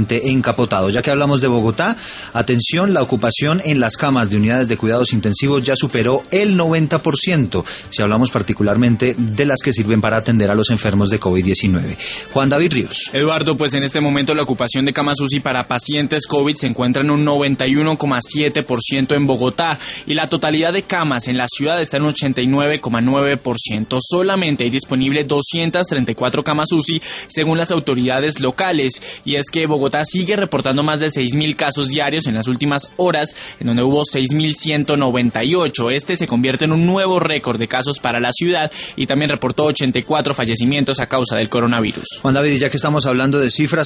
prácticamente encapotado. Ya que hablamos de Bogotá, atención, la ocupación en las camas de unidades de cuidados intensivos ya superó el 90%, si hablamos particularmente de las que sirven para atender a los enfermos de COVID-19. Juan David Ríos. Eduardo, pues en este momento la ocupación de camas UCI para pacientes COVID se encuentra en un 91,7% en Bogotá y la totalidad de camas en la ciudad está en un 89,9%. Solamente hay disponible 234 camas UCI según las autoridades locales, y es que Bogotá sigue reportando más de 6.000 casos diarios en las últimas horas, en donde hubo 6.198. Este se convierte en un nuevo récord de casos para la ciudad y también reportó 84 fallecimientos a causa del coronavirus. Juan David, ya que estamos hablando de cifras,